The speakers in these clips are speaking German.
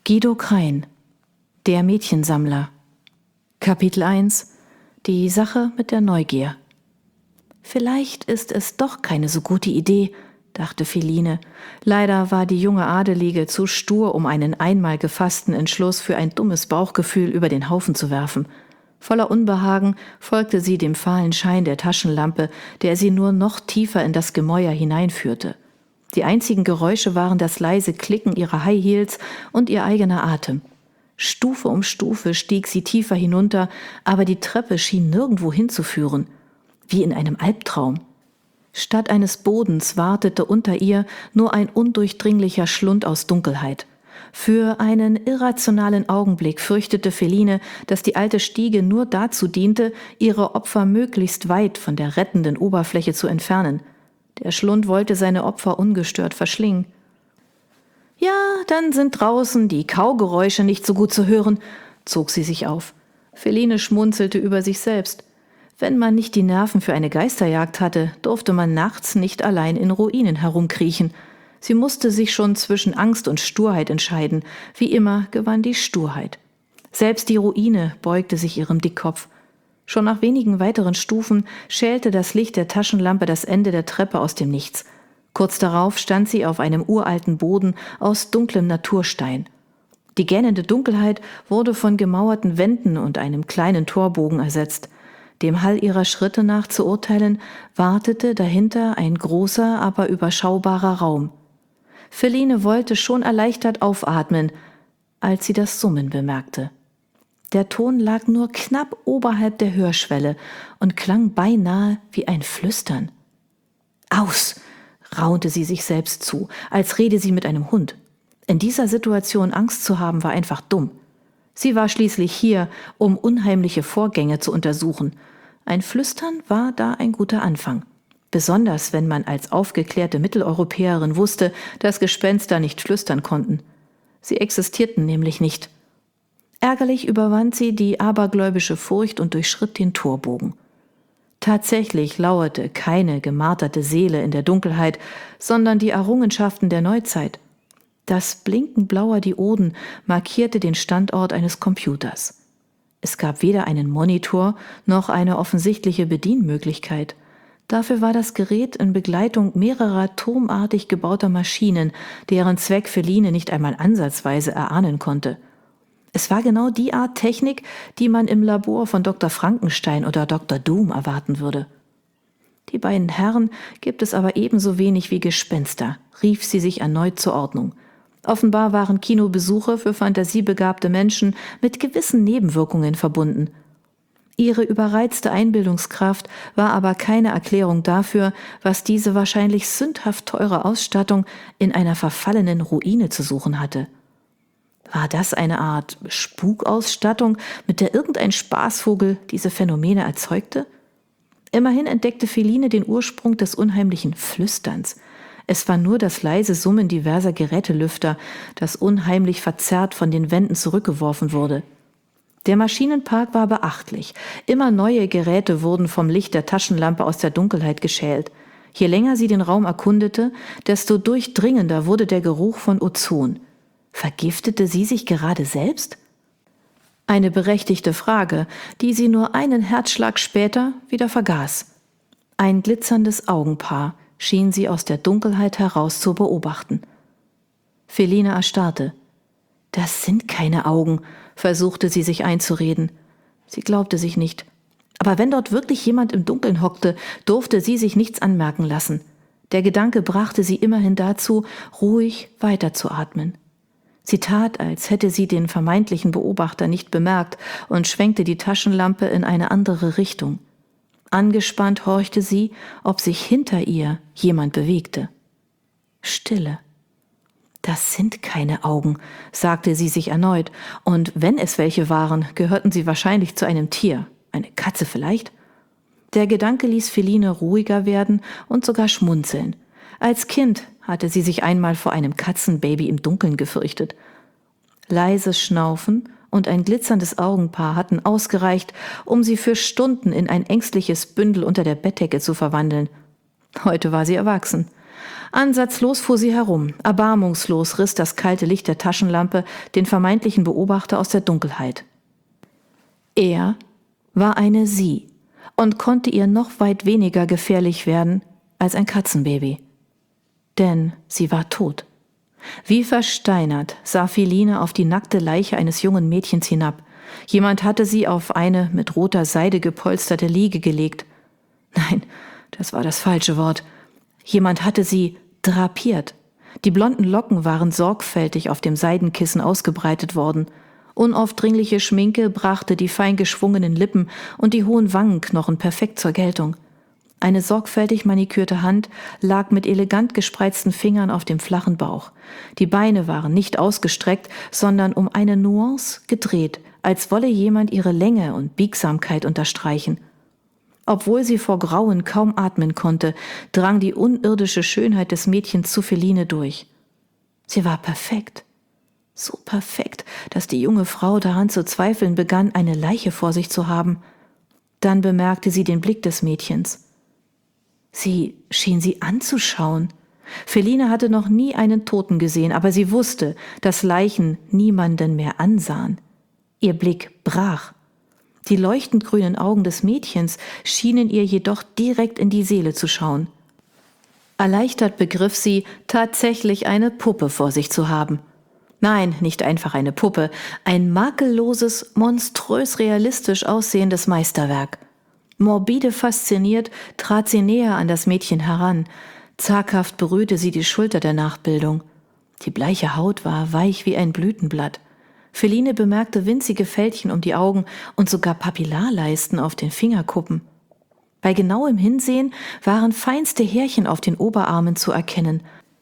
Guido Krein, der Mädchensammler. Kapitel 1: Die Sache mit der Neugier. Vielleicht ist es doch keine so gute Idee, dachte Feline. Leider war die junge Adelige zu stur, um einen einmal gefassten Entschluss für ein dummes Bauchgefühl über den Haufen zu werfen. Voller Unbehagen folgte sie dem fahlen Schein der Taschenlampe, der sie nur noch tiefer in das Gemäuer hineinführte. Die einzigen Geräusche waren das leise Klicken ihrer High Heels und ihr eigener Atem. Stufe um Stufe stieg sie tiefer hinunter, aber die Treppe schien nirgendwo hinzuführen, wie in einem Albtraum. Statt eines Bodens wartete unter ihr nur ein undurchdringlicher Schlund aus Dunkelheit. Für einen irrationalen Augenblick fürchtete Feline, dass die alte Stiege nur dazu diente, ihre Opfer möglichst weit von der rettenden Oberfläche zu entfernen. Der Schlund wollte seine Opfer ungestört verschlingen. »Ja, dann sind draußen die Kaugeräusche nicht so gut zu hören«, zog sie sich auf. Feline schmunzelte über sich selbst. Wenn man nicht die Nerven für eine Geisterjagd hatte, durfte man nachts nicht allein in Ruinen herumkriechen. Sie musste sich schon zwischen Angst und Sturheit entscheiden. Wie immer gewann die Sturheit. Selbst die Ruine beugte sich ihrem Dickkopf. Schon nach wenigen weiteren Stufen schälte das Licht der Taschenlampe das Ende der Treppe aus dem Nichts. Kurz darauf stand sie auf einem uralten Boden aus dunklem Naturstein. Die gähnende Dunkelheit wurde von gemauerten Wänden und einem kleinen Torbogen ersetzt. Dem Hall ihrer Schritte nach zu urteilen, wartete dahinter ein großer, aber überschaubarer Raum. Feline wollte schon erleichtert aufatmen, als sie das Summen bemerkte. Der Ton lag nur knapp oberhalb der Hörschwelle und klang beinahe wie ein Flüstern. »Aus«, raunte sie sich selbst zu, als rede sie mit einem Hund. In dieser Situation Angst zu haben, war einfach dumm. Sie war schließlich hier, um unheimliche Vorgänge zu untersuchen. Ein Flüstern war da ein guter Anfang. Besonders, wenn man als aufgeklärte Mitteleuropäerin wusste, dass Gespenster nicht flüstern konnten. Sie existierten nämlich nicht. Ärgerlich überwand sie die abergläubische Furcht und durchschritt den Torbogen. Tatsächlich lauerte keine gemarterte Seele in der Dunkelheit, sondern die Errungenschaften der Neuzeit. Das Blinken blauer Dioden markierte den Standort eines Computers. Es gab weder einen Monitor noch eine offensichtliche Bedienmöglichkeit. Dafür war das Gerät in Begleitung mehrerer turmartig gebauter Maschinen, deren Zweck Feline nicht einmal ansatzweise erahnen konnte. Es war genau die Art Technik, die man im Labor von Dr. Frankenstein oder Dr. Doom erwarten würde. »Die beiden Herren gibt es aber ebenso wenig wie Gespenster«, rief sie sich erneut zur Ordnung. Offenbar waren Kinobesuche für fantasiebegabte Menschen mit gewissen Nebenwirkungen verbunden. Ihre überreizte Einbildungskraft war aber keine Erklärung dafür, was diese wahrscheinlich sündhaft teure Ausstattung in einer verfallenen Ruine zu suchen hatte. War das eine Art Spukausstattung, mit der irgendein Spaßvogel diese Phänomene erzeugte? Immerhin entdeckte Feline den Ursprung des unheimlichen Flüsterns. Es war nur das leise Summen diverser Gerätelüfter, das unheimlich verzerrt von den Wänden zurückgeworfen wurde. Der Maschinenpark war beachtlich. Immer neue Geräte wurden vom Licht der Taschenlampe aus der Dunkelheit geschält. Je länger sie den Raum erkundete, desto durchdringender wurde der Geruch von Ozon. Vergiftete sie sich gerade selbst? Eine berechtigte Frage, die sie nur einen Herzschlag später wieder vergaß. Ein glitzerndes Augenpaar schien sie aus der Dunkelheit heraus zu beobachten. Feline erstarrte. »Das sind keine Augen«, versuchte sie sich einzureden. Sie glaubte sich nicht. Aber wenn dort wirklich jemand im Dunkeln hockte, durfte sie sich nichts anmerken lassen. Der Gedanke brachte sie immerhin dazu, ruhig weiterzuatmen. Sie tat, als hätte sie den vermeintlichen Beobachter nicht bemerkt und schwenkte die Taschenlampe in eine andere Richtung. Angespannt horchte sie, ob sich hinter ihr jemand bewegte. Stille. »Das sind keine Augen«, sagte sie sich erneut, und wenn es welche waren, gehörten sie wahrscheinlich zu einem Tier, eine Katze vielleicht. Der Gedanke ließ Feline ruhiger werden und sogar schmunzeln. Als Kind hatte sie sich einmal vor einem Katzenbaby im Dunkeln gefürchtet. Leises Schnaufen und ein glitzerndes Augenpaar hatten ausgereicht, um sie für Stunden in ein ängstliches Bündel unter der Bettdecke zu verwandeln. Heute war sie erwachsen. Ansatzlos fuhr sie herum, erbarmungslos riss das kalte Licht der Taschenlampe den vermeintlichen Beobachter aus der Dunkelheit. Er war eine Sie und konnte ihr noch weit weniger gefährlich werden als ein Katzenbaby. Denn sie war tot. Wie versteinert sah Feline auf die nackte Leiche eines jungen Mädchens hinab. Jemand hatte sie auf eine mit roter Seide gepolsterte Liege gelegt. Nein, das war das falsche Wort. Jemand hatte sie drapiert. Die blonden Locken waren sorgfältig auf dem Seidenkissen ausgebreitet worden. Unaufdringliche Schminke brachte die fein geschwungenen Lippen und die hohen Wangenknochen perfekt zur Geltung. Eine sorgfältig manikürte Hand lag mit elegant gespreizten Fingern auf dem flachen Bauch. Die Beine waren nicht ausgestreckt, sondern um eine Nuance gedreht, als wolle jemand ihre Länge und Biegsamkeit unterstreichen. Obwohl sie vor Grauen kaum atmen konnte, drang die unirdische Schönheit des Mädchens zu Feline durch. Sie war perfekt. So perfekt, dass die junge Frau daran zu zweifeln begann, eine Leiche vor sich zu haben. Dann bemerkte sie den Blick des Mädchens. Sie schien sie anzuschauen. Feline hatte noch nie einen Toten gesehen, aber sie wusste, dass Leichen niemanden mehr ansahen. Ihr Blick brach. Die leuchtend grünen Augen des Mädchens schienen ihr jedoch direkt in die Seele zu schauen. Erleichtert begriff sie, tatsächlich eine Puppe vor sich zu haben. Nein, nicht einfach eine Puppe, ein makelloses, monströs realistisch aussehendes Meisterwerk. Morbide fasziniert trat sie näher an das Mädchen heran. Zaghaft berührte sie die Schulter der Nachbildung. Die bleiche Haut war weich wie ein Blütenblatt. Feline bemerkte winzige Fältchen um die Augen und sogar Papillarleisten auf den Fingerkuppen. Bei genauem Hinsehen waren feinste Härchen auf den Oberarmen zu erkennen.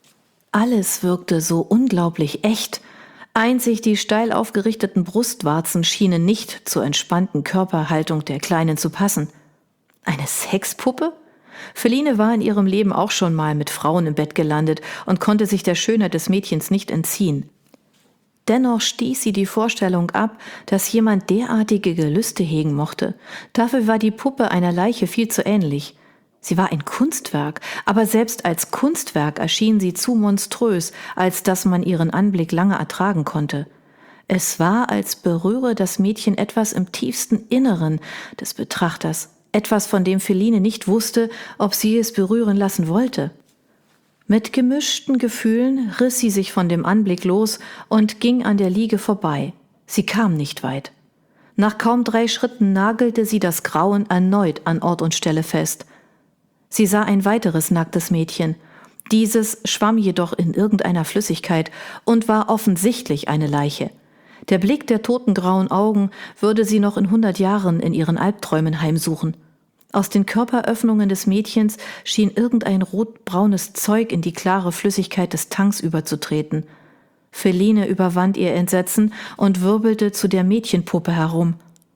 Alles wirkte so unglaublich echt. Einzig die steil aufgerichteten Brustwarzen schienen nicht zur entspannten Körperhaltung der Kleinen zu passen. Eine Sexpuppe? Feline war in ihrem Leben auch schon mal mit Frauen im Bett gelandet und konnte sich der Schönheit des Mädchens nicht entziehen. Dennoch stieß sie die Vorstellung ab, dass jemand derartige Gelüste hegen mochte. Dafür war die Puppe einer Leiche viel zu ähnlich. Sie war ein Kunstwerk, aber selbst als Kunstwerk erschien sie zu monströs, als dass man ihren Anblick lange ertragen konnte. Es war, als berühre das Mädchen etwas im tiefsten Inneren des Betrachters, etwas, von dem Feline nicht wusste, ob sie es berühren lassen wollte. Mit gemischten Gefühlen riss sie sich von dem Anblick los und ging an der Liege vorbei. Sie kam nicht weit. Nach kaum 3 Schritten nagelte sie das Grauen erneut an Ort und Stelle fest. Sie sah ein weiteres nacktes Mädchen. Dieses schwamm jedoch in irgendeiner Flüssigkeit und war offensichtlich eine Leiche. Der Blick der totengrauen Augen würde sie noch in 100 Jahren in ihren Albträumen heimsuchen. Aus den Körperöffnungen des Mädchens schien irgendein rotbraunes Zeug in die klare Flüssigkeit des Tanks überzutreten. Feline überwand ihr Entsetzen und wirbelte zu der Mädchenpuppe herum.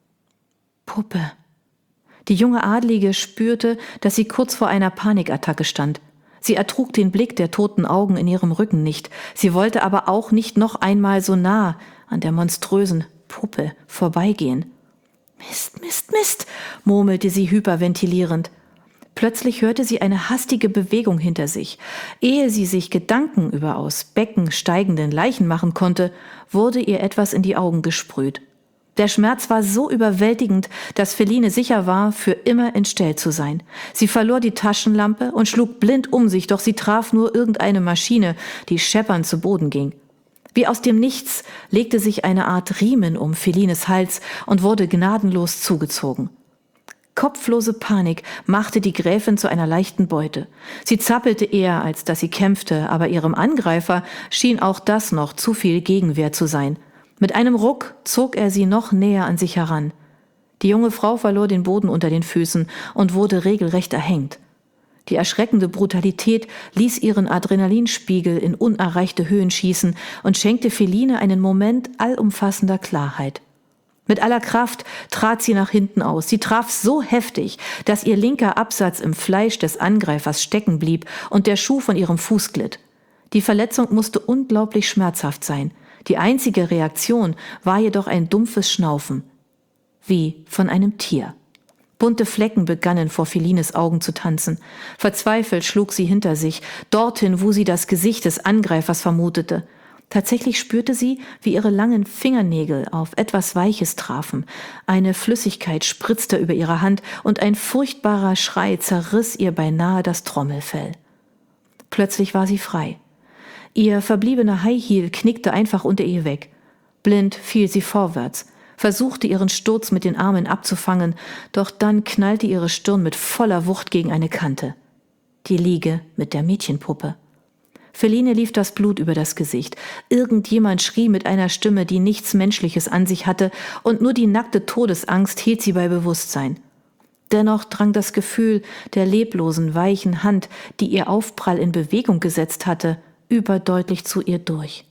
Puppe. Die junge Adlige spürte, dass sie kurz vor einer Panikattacke stand. Sie ertrug den Blick der toten Augen in ihrem Rücken nicht. Sie wollte aber auch nicht noch einmal so nah an der monströsen Puppe vorbeigehen. »Mist, Mist, Mist«, murmelte sie hyperventilierend. Plötzlich hörte sie eine hastige Bewegung hinter sich. Ehe sie sich Gedanken über aus Becken steigenden Leichen machen konnte, wurde ihr etwas in die Augen gesprüht. Der Schmerz war so überwältigend, dass Feline sicher war, für immer entstellt zu sein. Sie verlor die Taschenlampe und schlug blind um sich, doch sie traf nur irgendeine Maschine, die scheppernd zu Boden ging. Wie aus dem Nichts legte sich eine Art Riemen um Felines Hals und wurde gnadenlos zugezogen. Kopflose Panik machte die Gräfin zu einer leichten Beute. Sie zappelte eher, als dass sie kämpfte, aber ihrem Angreifer schien auch das noch zu viel Gegenwehr zu sein. Mit einem Ruck zog er sie noch näher an sich heran. Die junge Frau verlor den Boden unter den Füßen und wurde regelrecht erhängt. Die erschreckende Brutalität ließ ihren Adrenalinspiegel in unerreichte Höhen schießen und schenkte Feline einen Moment allumfassender Klarheit. Mit aller Kraft trat sie nach hinten aus. Sie traf so heftig, dass ihr linker Absatz im Fleisch des Angreifers stecken blieb und der Schuh von ihrem Fuß glitt. Die Verletzung musste unglaublich schmerzhaft sein. Die einzige Reaktion war jedoch ein dumpfes Schnaufen, wie von einem Tier. Bunte Flecken begannen vor Felines Augen zu tanzen. Verzweifelt schlug sie hinter sich, dorthin, wo sie das Gesicht des Angreifers vermutete. Tatsächlich spürte sie, wie ihre langen Fingernägel auf etwas Weiches trafen. Eine Flüssigkeit spritzte über ihre Hand und ein furchtbarer Schrei zerriss ihr beinahe das Trommelfell. Plötzlich war sie frei. Ihr verbliebener High Heel knickte einfach unter ihr weg. Blind fiel sie vorwärts, versuchte ihren Sturz mit den Armen abzufangen, doch dann knallte ihre Stirn mit voller Wucht gegen eine Kante. Die Liege mit der Mädchenpuppe. Feline lief das Blut über das Gesicht. Irgendjemand schrie mit einer Stimme, die nichts Menschliches an sich hatte, und nur die nackte Todesangst hielt sie bei Bewusstsein. Dennoch drang das Gefühl der leblosen, weichen Hand, die ihr Aufprall in Bewegung gesetzt hatte, überdeutlich zu ihr durch.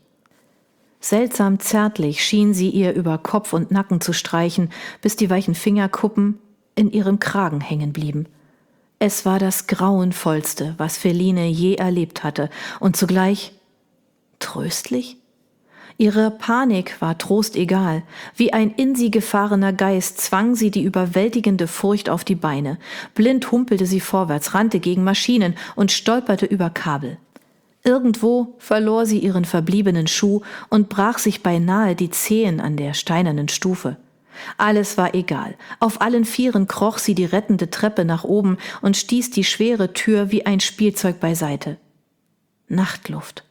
Seltsam zärtlich schien sie ihr über Kopf und Nacken zu streichen, bis die weichen Fingerkuppen in ihrem Kragen hängen blieben. Es war das Grauenvollste, was Feline je erlebt hatte, und zugleich tröstlich? Ihre Panik war trostegal. Wie ein in sie gefahrener Geist zwang sie die überwältigende Furcht auf die Beine. Blind humpelte sie vorwärts, rannte gegen Maschinen und stolperte über Kabel. Irgendwo verlor sie ihren verbliebenen Schuh und brach sich beinahe die Zehen an der steinernen Stufe. Alles war egal. Auf allen Vieren kroch sie die rettende Treppe nach oben und stieß die schwere Tür wie ein Spielzeug beiseite. Nachtluft.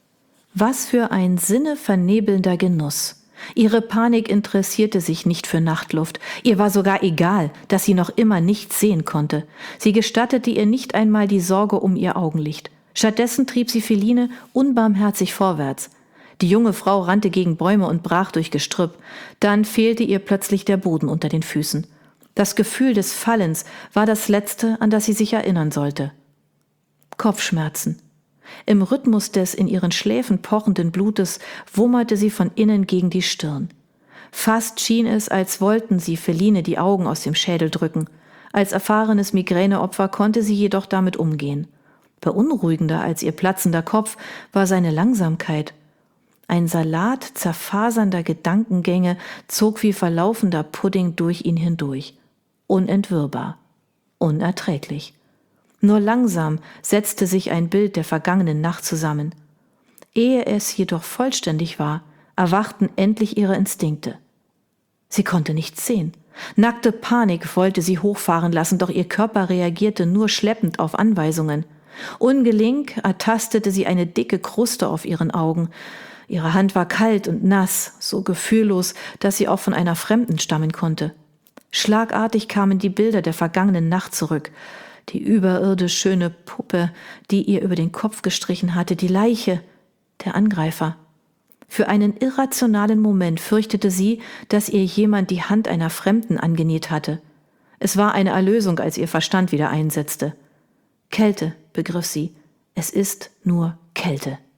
Was für ein sinnevernebelnder Genuss. Ihre Panik interessierte sich nicht für Nachtluft. Ihr war sogar egal, dass sie noch immer nichts sehen konnte. Sie gestattete ihr nicht einmal die Sorge um ihr Augenlicht. Stattdessen trieb sie Feline unbarmherzig vorwärts. Die junge Frau rannte gegen Bäume und brach durch Gestrüpp. Dann fehlte ihr plötzlich der Boden unter den Füßen. Das Gefühl des Fallens war das Letzte, an das sie sich erinnern sollte. Kopfschmerzen. Im Rhythmus des in ihren Schläfen pochenden Blutes wummerte sie von innen gegen die Stirn. Fast schien es, als wollten sie Feline die Augen aus dem Schädel drücken. Als erfahrenes Migräneopfer konnte sie jedoch damit umgehen. Beunruhigender als ihr platzender Kopf war seine Langsamkeit. Ein Salat zerfasernder Gedankengänge zog wie verlaufender Pudding durch ihn hindurch. Unentwirrbar. Unerträglich. Nur langsam setzte sich ein Bild der vergangenen Nacht zusammen. Ehe es jedoch vollständig war, erwachten endlich ihre Instinkte. Sie konnte nichts sehen. Nackte Panik wollte sie hochfahren lassen, doch ihr Körper reagierte nur schleppend auf Anweisungen. Ungelenk ertastete sie eine dicke Kruste auf ihren Augen. Ihre Hand war kalt und nass, so gefühllos, dass sie auch von einer Fremden stammen konnte. Schlagartig kamen die Bilder der vergangenen Nacht zurück. Die überirdisch schöne Puppe, die ihr über den Kopf gestrichen hatte, die Leiche, der Angreifer. Für einen irrationalen Moment fürchtete sie, dass ihr jemand die Hand einer Fremden angenäht hatte. Es war eine Erlösung, als ihr Verstand wieder einsetzte. Kälte, begriff sie. Es ist nur Kälte.